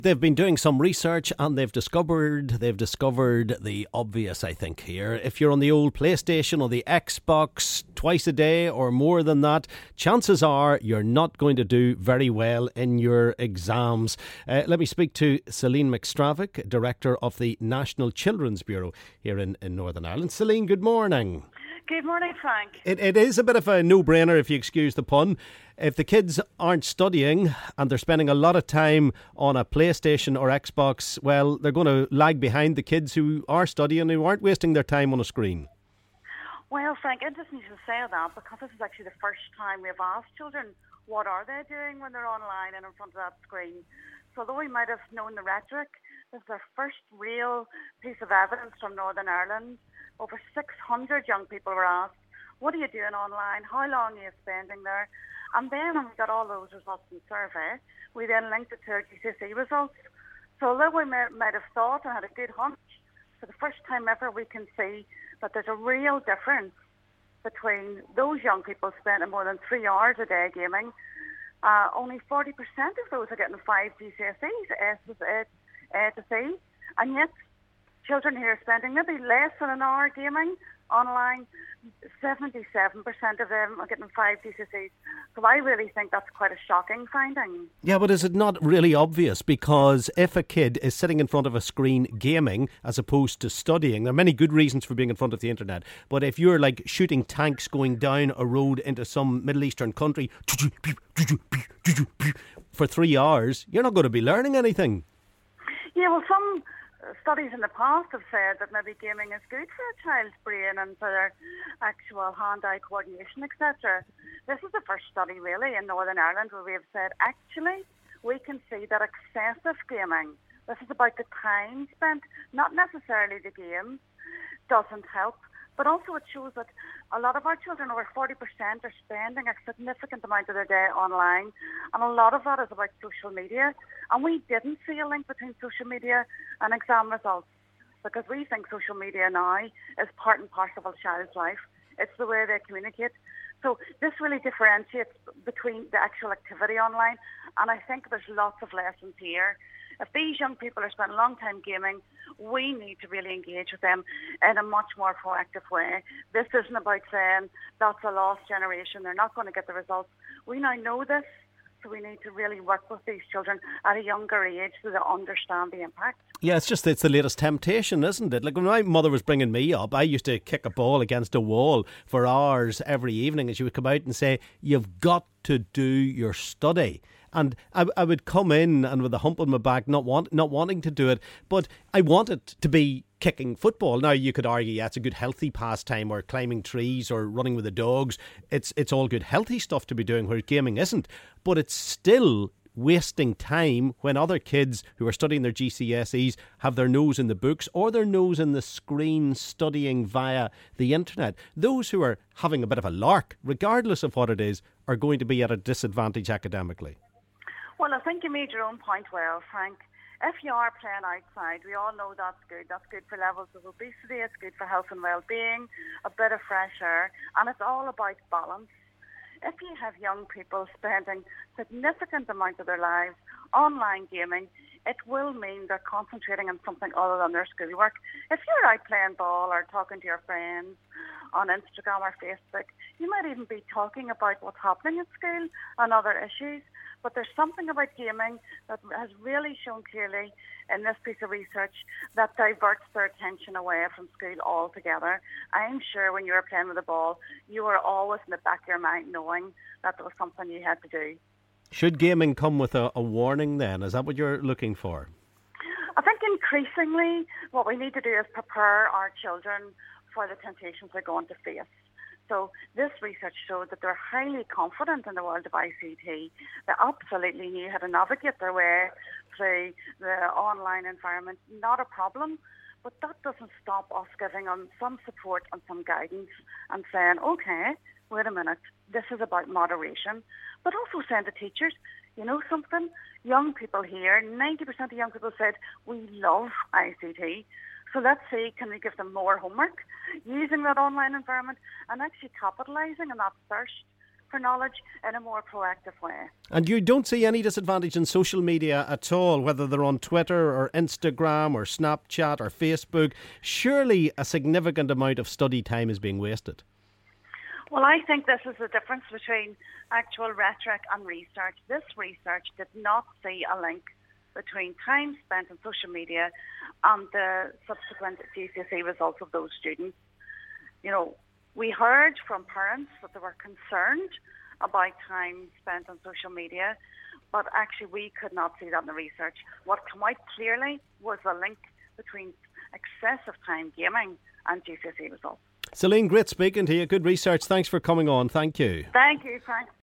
They've been doing some research and they've discovered the obvious, I think, here. If you're on the old PlayStation or the Xbox twice a day or more than that, chances are you're not going to do very well in your exams. Let me speak to Celine McStravick, Director of the National Children's Bureau here in Northern Ireland. Celine, good morning. Good morning, Frank. It is a bit of a no-brainer, if you excuse the pun. If the kids aren't studying and they're spending a lot of time on a PlayStation or Xbox, well, they're going to lag behind the kids who are studying, who aren't wasting their time on a screen. Well, Frank, interesting you should say that, because this is actually the first time we've asked children what are they doing when they're online and in front of that screen. So although we might have known the rhetoric, this is our first real piece of evidence from Northern Ireland. Over 600 young people were asked, what are you doing online? How long are you spending there? And then when we got all those results in the survey, we then linked it to our GCSE results. So although we might have thought and had a good hunch, for the first time ever we can see that there's a real difference between those young people spending more than 3 hours a day gaming. Only 40% of those are getting 5 GCSEs, A to C, and yet children here are spending maybe less than an hour gaming online. 77% of them are getting 5 GCSEs. So I really think that's quite a shocking finding. Yeah, but is it not really obvious? Because if a kid is sitting in front of a screen gaming as opposed to studying, there are many good reasons for being in front of the internet. But if you're like shooting tanks going down a road into some Middle Eastern country for 3 hours, you're not going to be learning anything. Yeah, well, some studies in the past have said that maybe gaming is good for a child's brain and for their actual hand-eye coordination, etc. This is the first study really in Northern Ireland where we have said actually we can see that excessive gaming, this is about the time spent, not necessarily the games, doesn't help. But also it shows that a lot of our children, over 40%, are spending a significant amount of their day online. And a lot of that is about social media. And we didn't see a link between social media and exam results, because we think social media now is part and parcel of a child's life. It's the way they communicate. So this really differentiates between the actual activity online. And I think there's lots of lessons here. If these young people are spending a long time gaming, we need to really engage with them in a much more proactive way. This isn't about saying that's a lost generation, they're not going to get the results. We now know this, so we need to really work with these children at a younger age so they understand the impact. Yeah, it's the latest temptation, isn't it? Like when my mother was bringing me up, I used to kick a ball against a wall for hours every evening, and she would come out and say, you've got to do your study. And I would come in and with a hump on my back, not wanting to do it, but I wanted to be kicking football. Now you could argue, yeah, it's a good healthy pastime, or climbing trees or running with the dogs. It's all good healthy stuff to be doing, whereas gaming isn't. But it's still wasting time when other kids who are studying their GCSEs have their nose in the books or their nose in the screen studying via the internet. Those who are having a bit of a lark, regardless of what it is, are going to be at a disadvantage academically. Well, I think you made your own point well, Frank. If you are playing outside, we all know that's good. That's good for levels of obesity, it's good for health and well-being, a bit of fresh air, and it's all about balance. If you have young people spending significant amount of their lives online gaming, it will mean they're concentrating on something other than their schoolwork. If you're out playing ball or talking to your friends on Instagram or Facebook, you might even be talking about what's happening at school and other issues. But there's something about gaming that has really shown clearly in this piece of research that diverts their attention away from school altogether. I'm sure when you were playing with the ball, you were always in the back of your mind knowing that there was something you had to do. Should gaming come with a warning then? Is that what you're looking for? I think increasingly what we need to do is prepare our children for the temptations they're going to face. So this research showed that they're highly confident in the world of ICT. They absolutely knew how to navigate their way through the online environment. Not a problem. But that doesn't stop us giving them some support and some guidance and saying, okay, wait a minute, this is about moderation. But also saying to teachers, you know something? Young people here, 90% of young people said, we love ICT. So let's see, can we give them more homework using that online environment and actually capitalising on that thirst for knowledge in a more proactive way. And you don't see any disadvantage in social media at all, whether they're on Twitter or Instagram or Snapchat or Facebook. Surely a significant amount of study time is being wasted. Well, I think this is the difference between actual rhetoric and research. This research did not see a link between time spent on social media and the subsequent GCSE results of those students. You know, we heard from parents that they were concerned about time spent on social media, but actually we could not see that in the research. What came out clearly was the link between excessive time gaming and GCSE results. Celine, great speaking to you. Good research. Thanks for coming on. Thank you. Thank you, Frank.